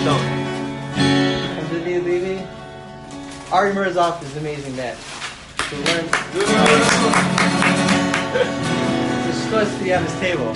Don't. And Vivi Levy. Ari Murazov is an amazing man. So learn. This is supposed to be on his table.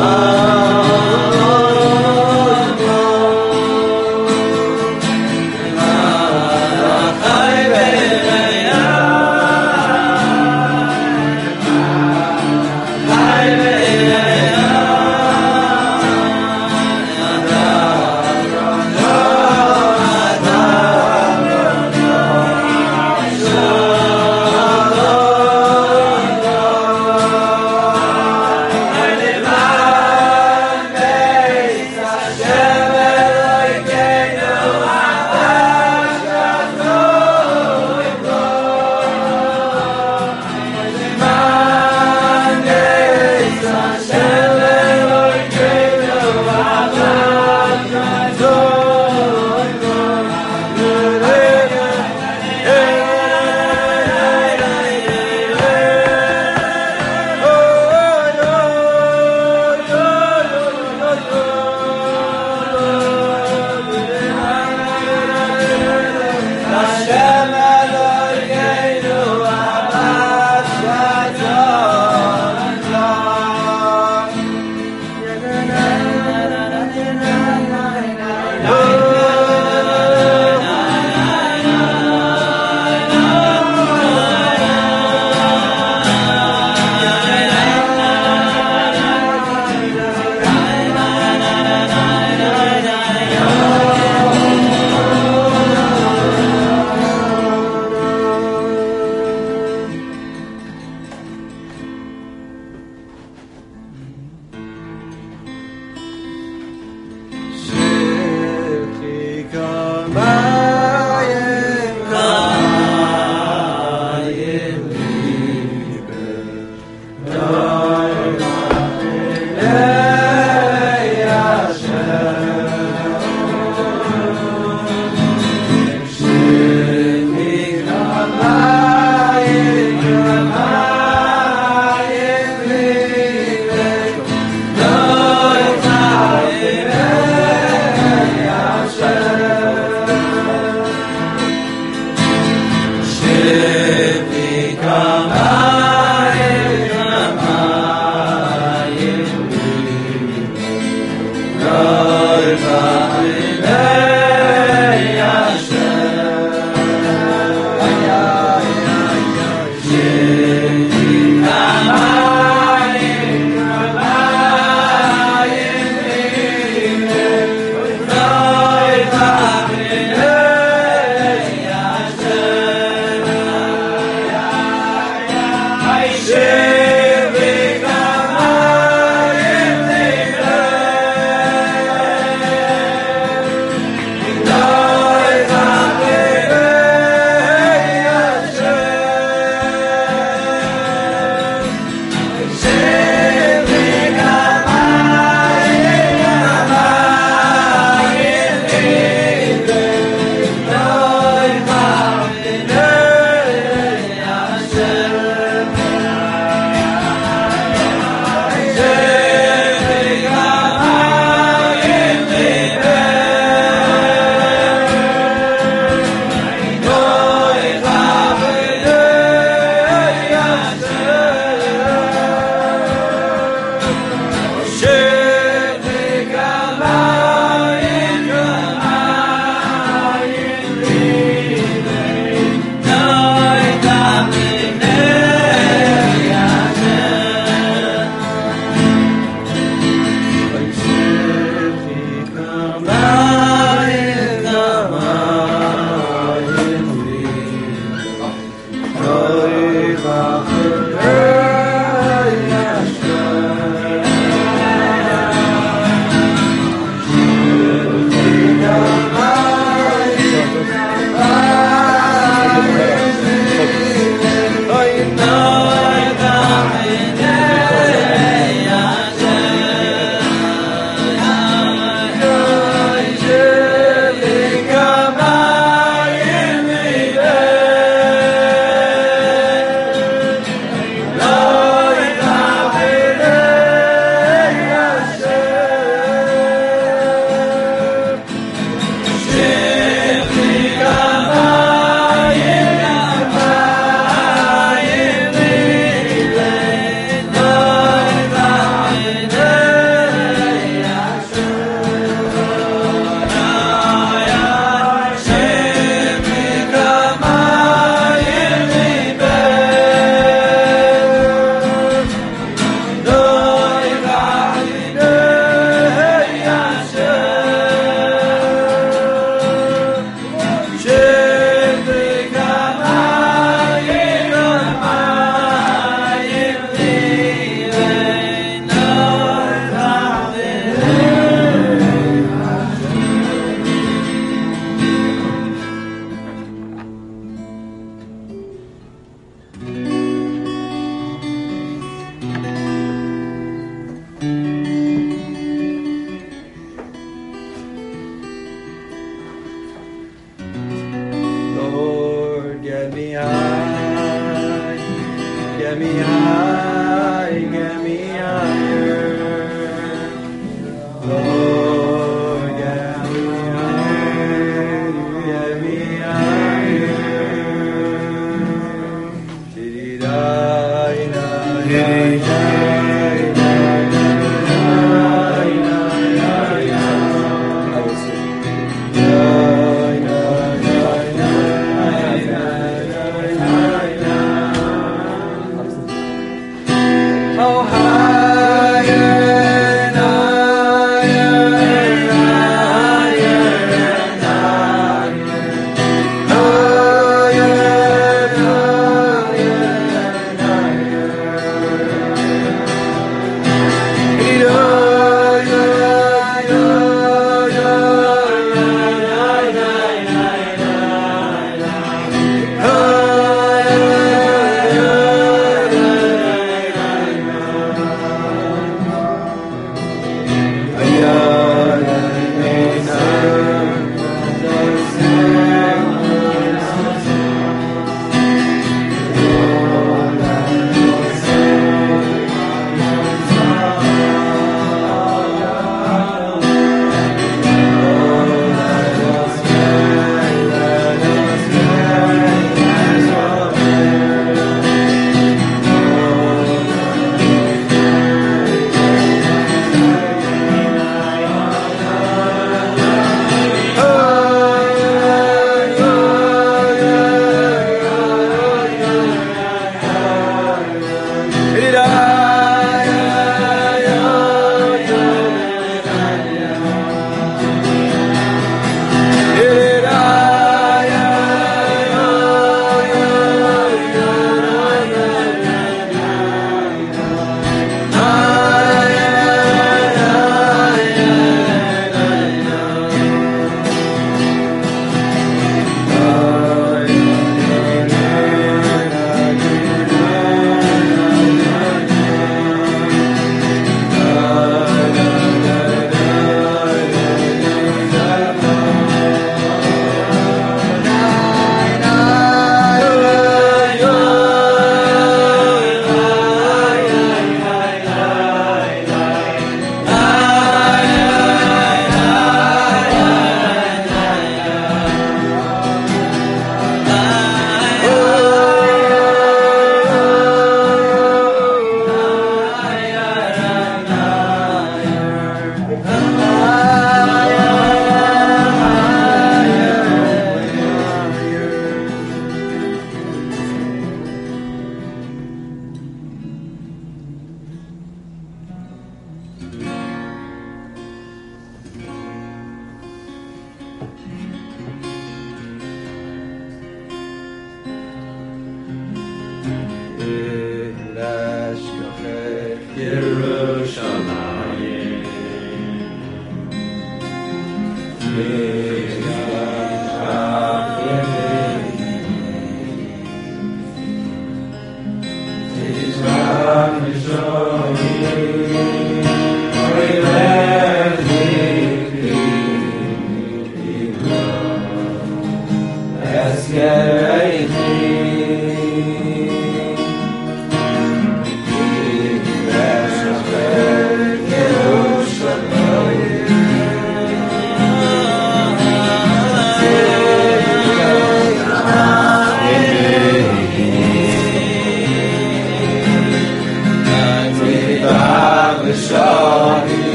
Bye.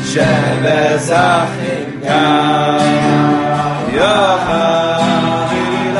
Sheves Achim Gam Yochad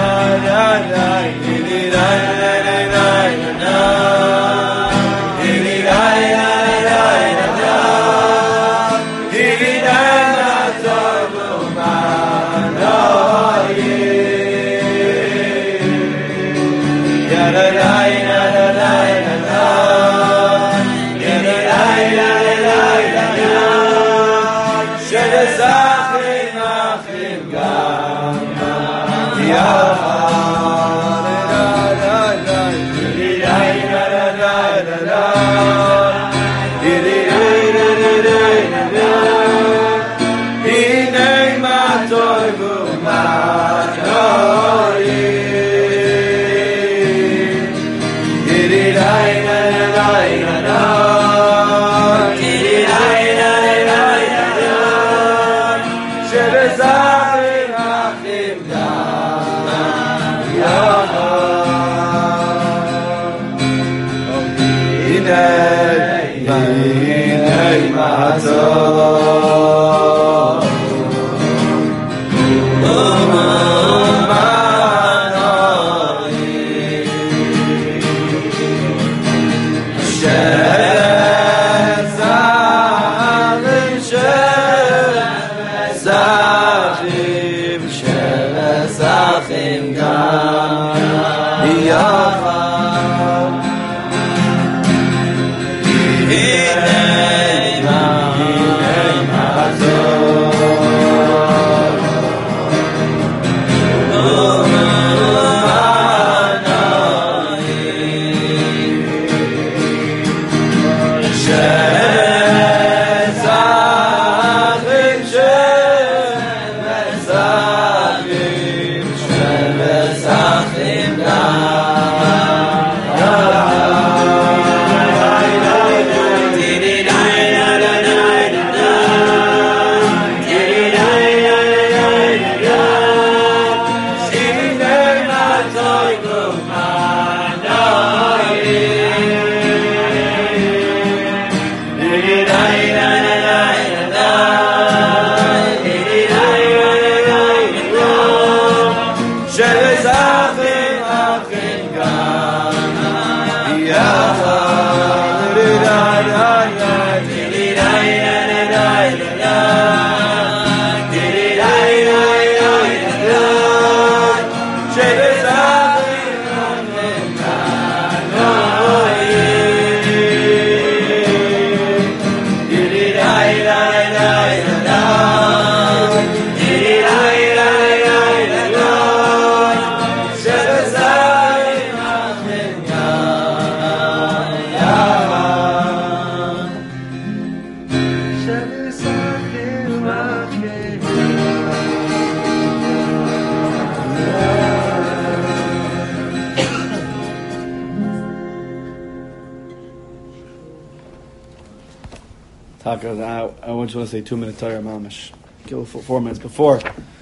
I want you to say 2-minute Torah mamash. Kill 4 minutes before.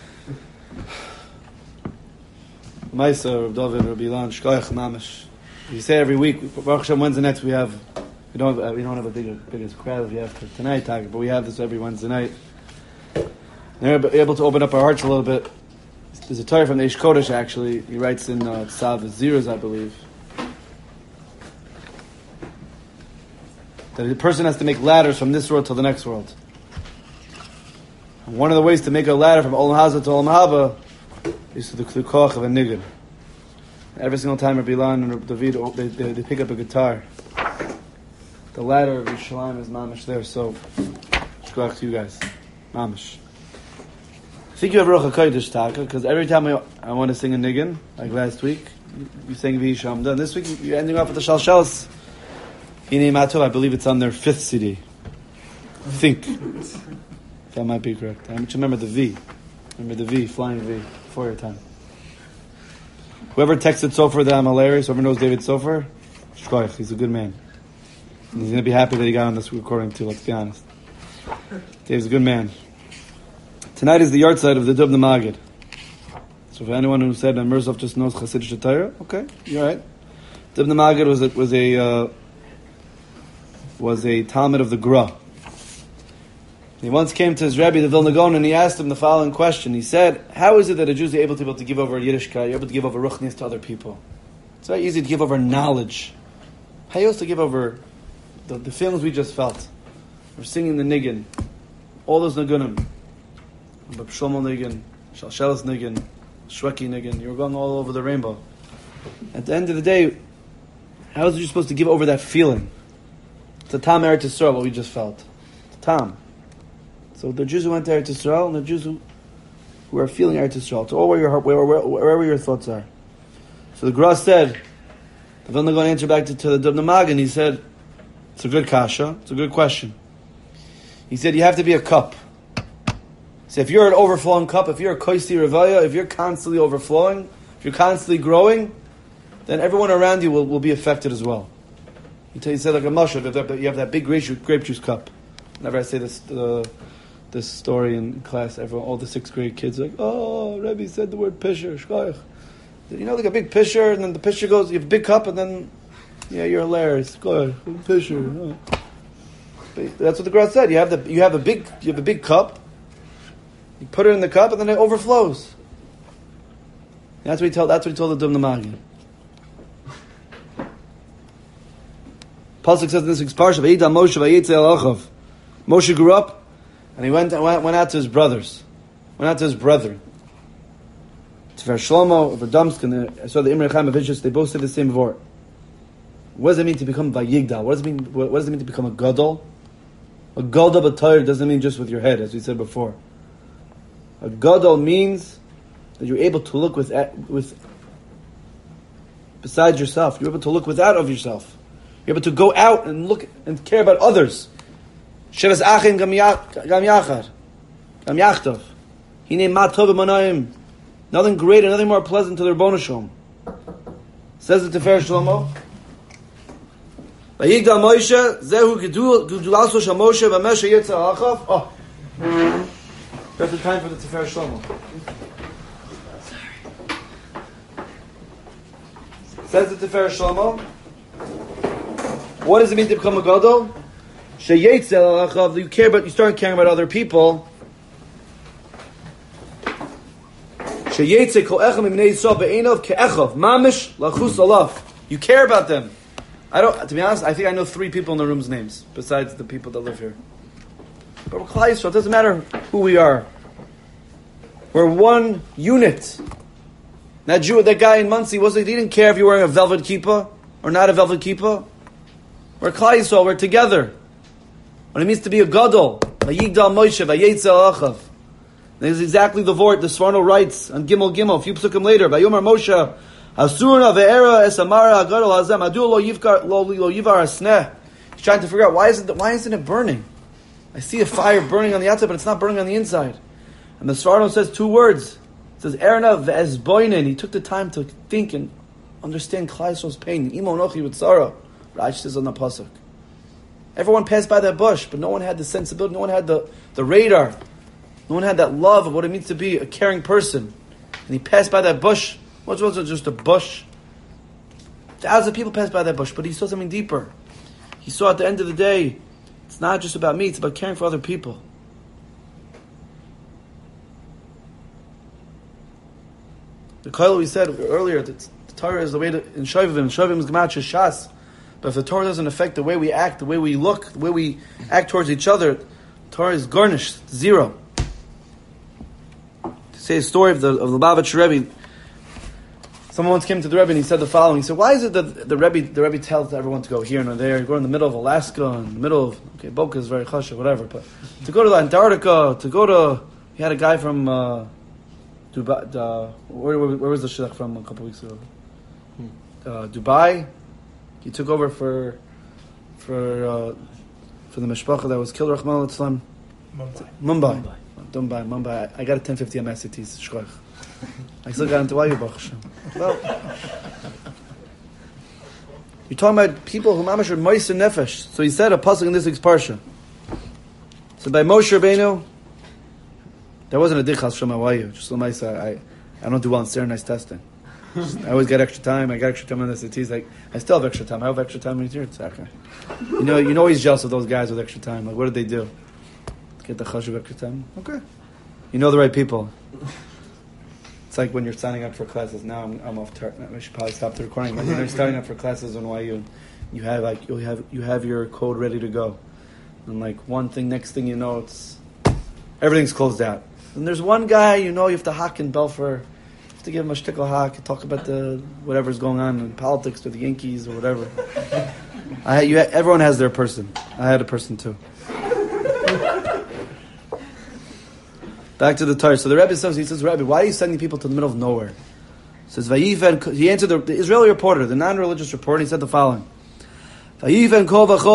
Maisa, Rav David, Rabbi Ilan, Shkoyach mamash. You say every week. Baruch Hashem, Wednesday nights we don't have a biggest crowd as we have for tonight, but we have this every Wednesday night. And we're able to open up our hearts a little bit. There's a Torah from the Eish Kodesh actually. He writes in Tzav Zeros, I believe, that a person has to make ladders from this world to the next world. And one of the ways to make a ladder from Olam Hazeh to Olam Haba is to the koach of a niggun. Every single time Rabbi Ilan and Rabbi David, they pick up a guitar. The ladder of Yerushalayim is mamish there, so shkoach to you guys. Mamish. I think you have Ruach HaKodesh, Taka, because every time I want to sing a niggun, like last week, you sang V'hi Shamda, and this week you're ending off with the Shalshelis. Hinei Matov, I believe it's on their 5th CD. I think. That might be correct. I remember the V. Remember the V, flying V, before your time. Whoever texted Sofer that I'm hilarious, whoever knows David Sofer, shkoich, he's a good man. And he's going to be happy that he got on this recording too, let's be honest. Dave's a good man. Tonight is the yard side of the Dubna Magid. So for anyone who said that Mirzov just knows Chassidish Torah, okay, you're right. Dubna Magid was a Talmud of the Gra. He once came to his Rebbe, the Vilna Gaon, and he asked him the following question. He said, how is it that a Jew is able to give over Yiddishkeit, you're able to give over Ruchnias to other people? It's very easy to give over knowledge. How are you supposed to give over the feelings we just felt? We're singing the Niggin, all those Nigunim, Bab Shlomo Niggin, Shalshelis Niggin, Shweki Niggin, you were going all over the rainbow. At the end of the day, how is you supposed to give over that feeling? It's a Tam Eretz Yisrael, what we just felt. It's a Tam. So the Jews who went to Eretz Yisrael and the Jews who are feeling Eretz Yisrael. It's all wherever your thoughts are. So the Gra said, the Vilna Gaon answered back to the Dubna Magen. He said, it's a good kasha, it's a good question. He said, you have to be a cup. He said, if you're an overflowing cup, if you're a koisi revaya, if you're constantly overflowing, if you're constantly growing, then everyone around you will be affected as well. He said like a mashal, you have that big grape juice cup. Whenever I say this story in class, all the 6th grade kids are like, oh, Rebbe said the word pisher, shkoich. You know, like a big pisher, and then the pisher goes, you have a big cup, and then, yeah, you're hilarious. Shkoich, pisher. Oh. But that's what the Gra said. You have a big cup. You put it in the cup, and then it overflows. That's what he told the Dubna Magen. Pasuk says in this week's parsha, "Vayidam Moshe vayetze el achav." Moshe grew up, and he went out to his brothers, went out to his brethren. Tifer Shlomo, Verdamsk, and I saw the Imre Chaim Avishus. They both say the same word. What does it mean to become vayigdal? What does it mean to become a gadol? A gadol b'Torah doesn't mean just with your head, as we said before. A gadol means that you're able to look with besides yourself. You're able to look without of yourself. You're able to go out and look and care about others. Shevas achim gam yachad, gam yachtov. Hine ma tov v'manayim. Nothing greater, nothing more pleasant to the Rebbeinu Shalom. Says the Tifer Shlomo. Vayigdal Moshe zehu gedulaso shel Moshe v'meshe yetzer achav. Oh, that's the time for the Tifer Shlomo. Says the Tifer Shlomo. What does it mean to become a gadol? Sheyetzel achav. You start caring about other people. Sheyetzel kol echad mibnei Yisrael be'einav ke'echav mamish lachus alav. You care about them. To be honest, I think I know 3 people in the room's names besides the people that live here. But we're Klal Yisrael. It doesn't matter who we are. We're one unit. That guy in Muncie he didn't care if you're wearing a velvet kippah or not a velvet kippah. We're Klal Yisrael, we're together. What it means to be a gadol, vayigdal Moshe, vayetzel achav. This is exactly the vort the Sforno writes on Gimel, a few psukim later. Vayomar Moshe, Asurna ve'era es amara agadol hazem adu lo yivar asneh. He's trying to figure out why isn't it burning? I see a fire burning on the outside, but it's not burning on the inside. And the Sforno says 2 words. It says Erna ve'ezboinen. He took the time to think and understand Klal Yisrael's pain. Imo nochi v'tzara. Rashi says on the pasuk. Everyone passed by that bush, but no one had the sensibility, no one had the radar, no one had that love of what it means to be a caring person. And he passed by that bush. What was it? Just a bush? Thousands of people passed by that bush, but he saw something deeper. He saw at the end of the day, it's not just about me, it's about caring for other people. The Koil we said earlier, that the Torah is the way to, in Shovim is Gematria Shas. But if the Torah doesn't affect the way we act, the way we look, the way we act towards each other, the Torah is garnished, 0. To say a story of the Lubavitch Rebbe, someone once came to the Rebbe and he said the following. He said, why is it that the Rebbe tells everyone to go here and there, go in the middle of Alaska, in the middle of, Boca is very chashuv, whatever, but to go to Antarctica, he had a guy from Dubai, where was the shidduch from a couple weeks ago? Dubai. He took over for the mishpacha that was killed, Rahman al-Islam. Mumbai. I got a 1050 on my SATs. Shkoich. I still got into Wayu Baruch Hashem. Well, you're talking about people who mamash are moist and nefesh. So he said a pasuk in this week's parsha. So by Moshe Rabbeinu, there wasn't a dichas from Wayu. Just I don't do well in standardized testing. I always get extra time. I got extra time on the SATs. Like I still have extra time. I have extra time in here. You know, he's jealous of those guys with extra time. Like, what did they do? Get the chashuv ekritam. Okay. You know the right people. It's like when you're signing up for classes. Now I'm off track. I should probably stop the recording. But you're starting up for classes on YU. You have your code ready to go. And like next thing you know, everything's closed out. And there's one guy, you have to hack in Belfer. You have to give him a shtickle hack, talk about the whatever's going on in politics or the Yankees or whatever. Everyone has their person. I had a person too. Back to the Torah. So the Rebbe says, Rebbe, why are you sending people to the middle of nowhere? He says, he answered the Israeli reporter, the non-religious reporter, he said the following. He says,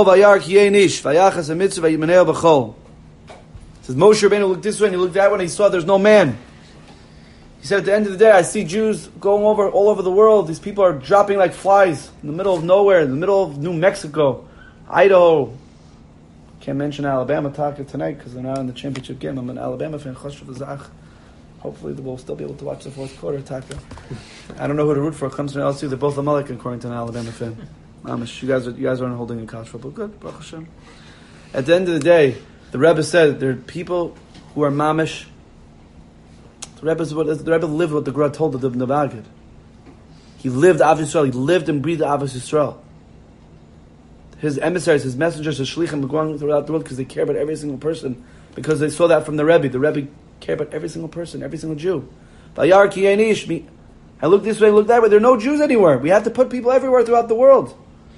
Moshe Rabbeinu looked this way and he looked that way and he saw there's no man. He said, at the end of the day, I see Jews going all over the world. These people are dropping like flies in the middle of nowhere, in the middle of New Mexico, Idaho. Can't mention Alabama Taka tonight because they're not in the championship game. I'm an Alabama fan. Hopefully we'll still be able to watch the fourth quarter Taka. I don't know who to root for. It comes from LSU. They're both Amalek according to an Alabama fan. Mamish, you guys aren't holding in college football. Good, Baruch Hashem. At the end of the day, the Rebbe said there are people who are mamish. The Rebbe lived what the Gra told the Navagid. He lived Avos Yisrael. He lived and breathed Avos Yisrael. His emissaries, his messengers, his shlichim, are going throughout the world because they care about every single person. Because they saw that from the Rebbe. The Rebbe cared about every single person, every single Jew. I look this way, I look that way. There are no Jews anywhere. We have to put people everywhere throughout the world.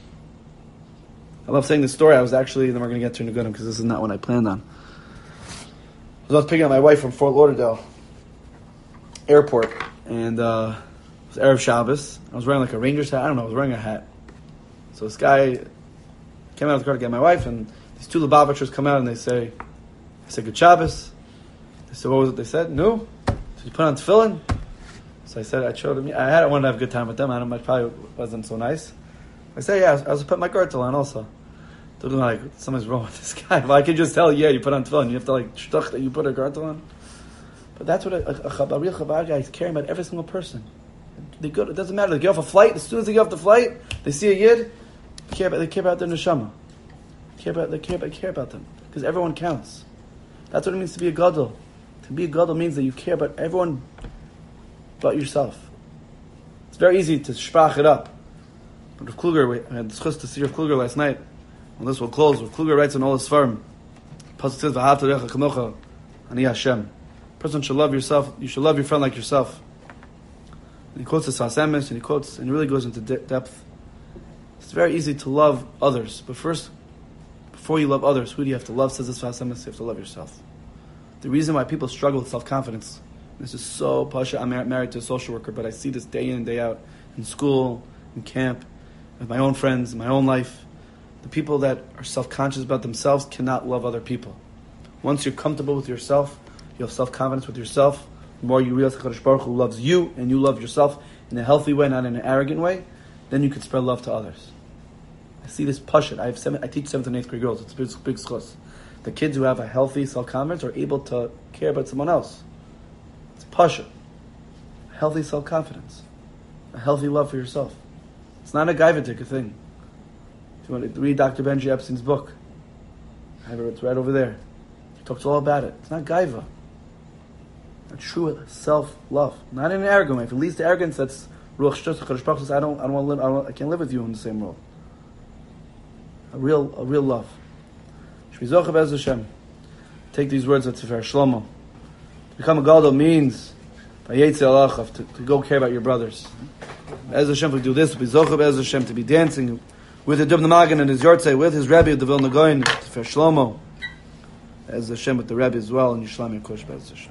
I love saying this story. Then we're going to get to Negunim because this is not what I planned on. I was picking up my wife from Fort Lauderdale airport, and it was Erev Shabbos. I was wearing like a Rangers hat. I don't know, I was wearing a hat. So this guy came out of the car to get my wife, and these two Lubavitchers come out and they say, Good Shabbos. I said, what was it they said? No. So you put on tefillin? So I said, I wanted to have a good time with them. I probably wasn't so nice. I said, yeah, I was putting my gartel on also. They're like, something's wrong with this guy. Well, I could just tell, you put on tefillin. You have to shtuch that you put a gartel on. But that's what a real Chabad guy is caring about every single person. It doesn't matter. They get off a flight. As soon as they get off the flight, they see a yid. They care about their neshama. They care about them because everyone counts. That's what it means to be a gadol. To be a gadol means that you care about everyone but yourself. It's very easy to sprach it up. But Rav Kluger, I had discussed to see Rav Kluger last night. When this will close, Rav Kluger writes in all his farm. Pasuk says, "V'ahavta recha kamocha, ani Hashem." Person should love yourself. You should love your friend like yourself. And he quotes the Sas Emes, and he really goes into depth. It's very easy to love others, but first, before you love others, who do you have to love? Says the Sas Emes, you have to love yourself. The reason why people struggle with self-confidence, this is so pasha. I'm married to a social worker, but I see this day in and day out in school, in camp, with my own friends, in my own life. The people that are self-conscious about themselves cannot love other people. Once you're comfortable with yourself, you have self-confidence with yourself, the more you realize HaKadosh Baruch Hu loves you, and you love yourself in a healthy way, not in an arrogant way, then you can spread love to others. I see this pasha. I teach 7th and 8th grade girls. It's a big schus. The kids who have a healthy self-confidence are able to care about someone else. It's pasha. A healthy self-confidence. A healthy love for yourself. It's not a gaivatik thing. If you want to read Dr. Benji Epstein's book, it's right over there. He talks all about it. It's not gaiva. A true self-love. Not in an arrogant way. If it leads to arrogance, that's Ruach Shtus. HaKadosh Baruch Hu says, I can't live with you in the same world. A real love. Shmizocha Be'ez Hashem. Take these words of Tifer Shlomo. To become a gadol means Vayetze Alachav, to go care about your brothers. Be'ez Hashem, if we do this, Shmizocha Be'ez Hashem, to be dancing with the Dubna Magen and his Yortzei, with his Rebbe, the Vilna Gaon, Tifer Shlomo. Be'ez Hashem with the Rebbe as well, and Yishlam Yakush Be'ez Hashem.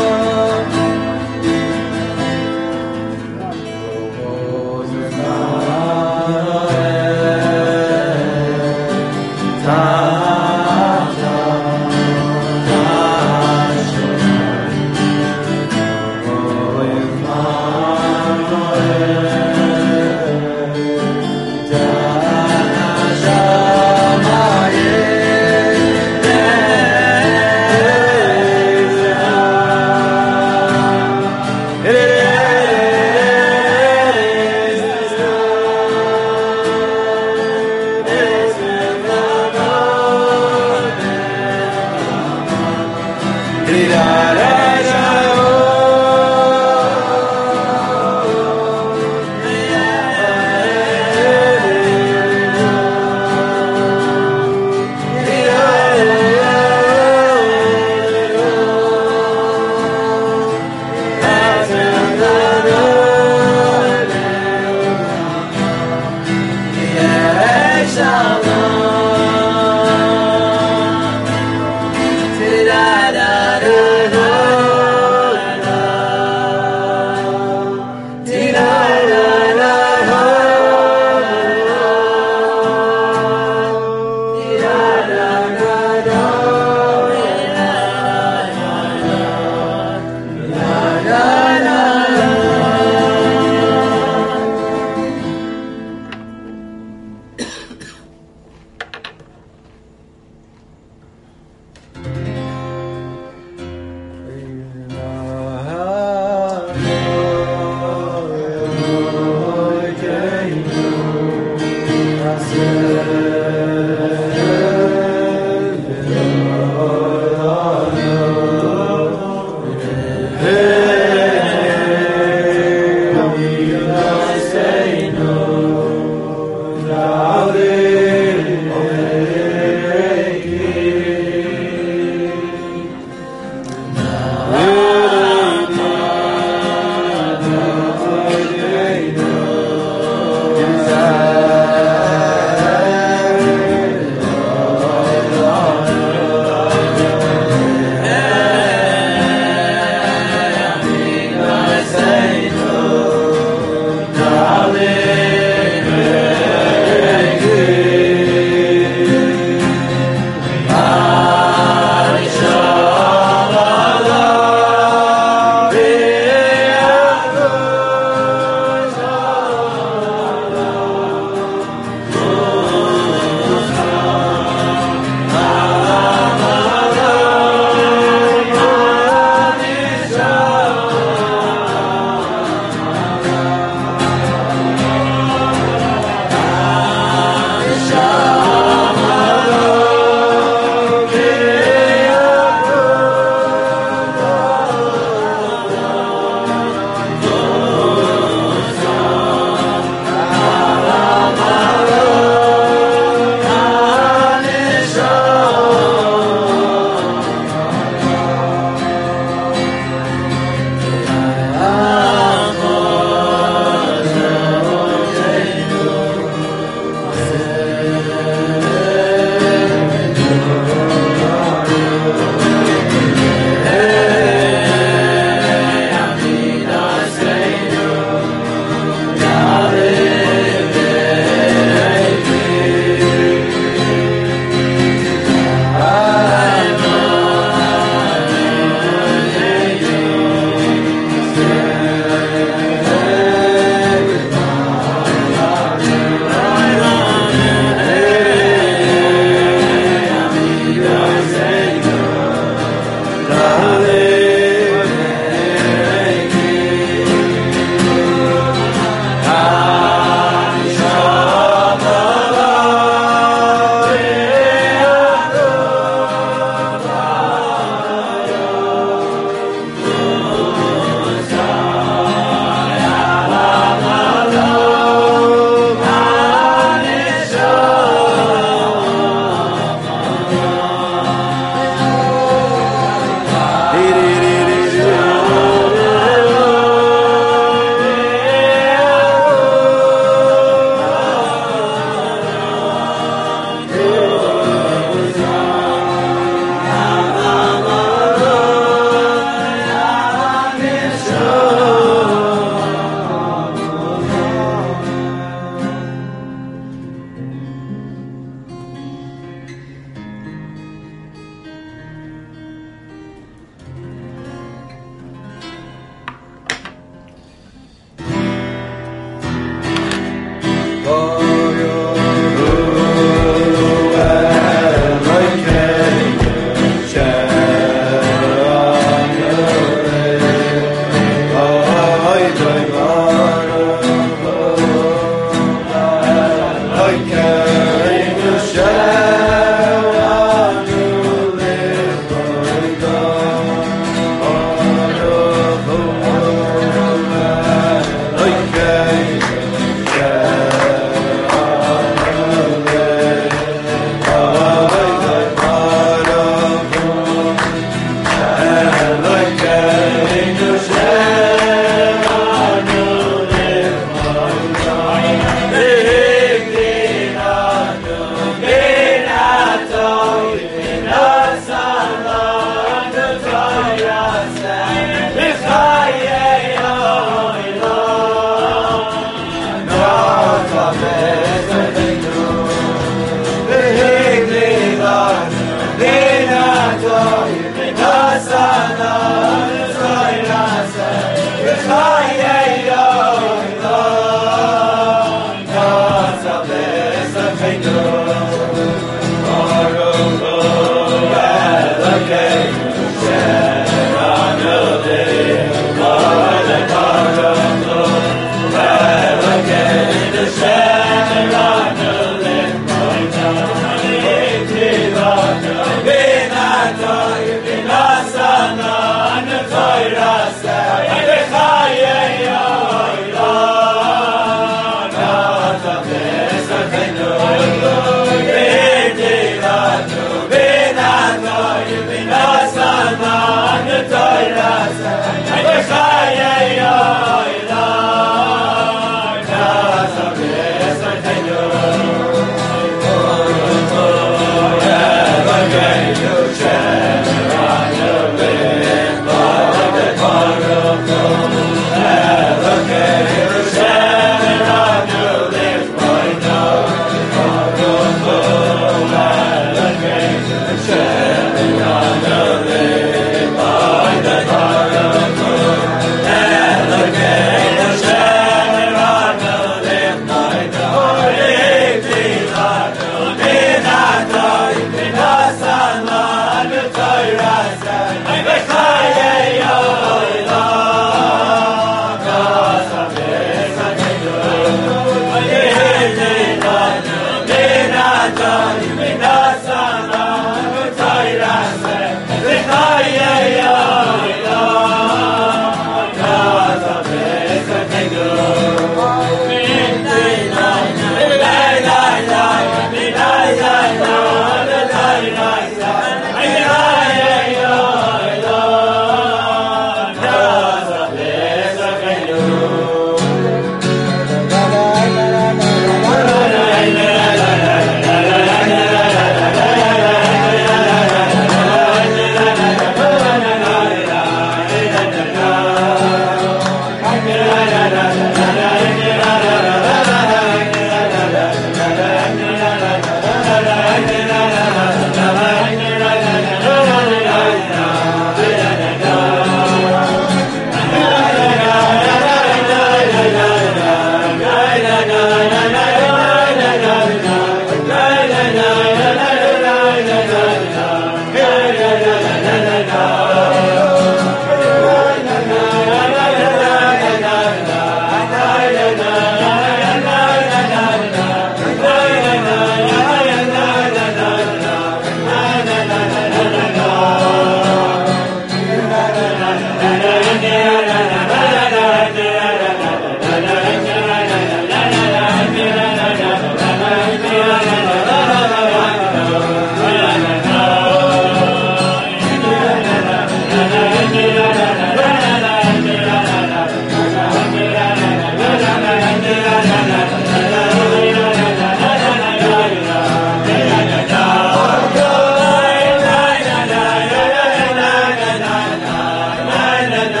na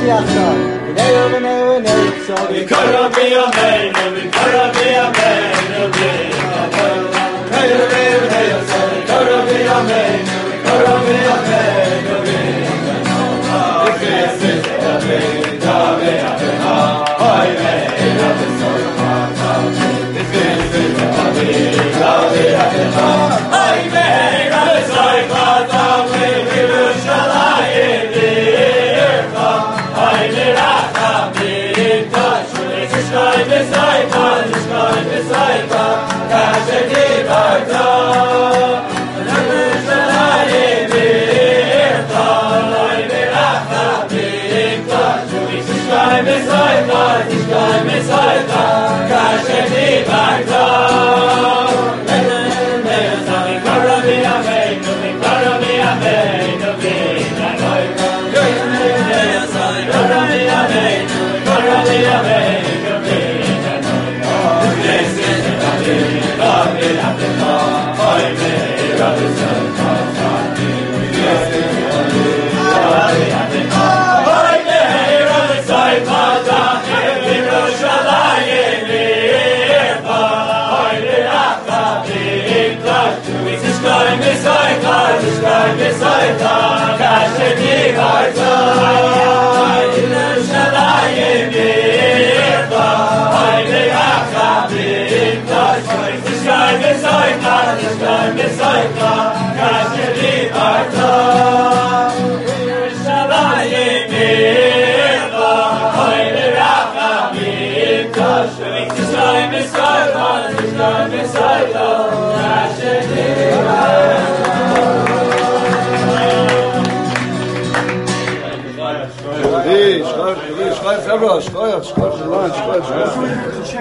Yachshon. V'nei v'nei v'nei Yitzhak. V'kara b'yameinu, v'kara b'yameinu, v'kara b'yameinu, v'kara b'yameinu, Schreib,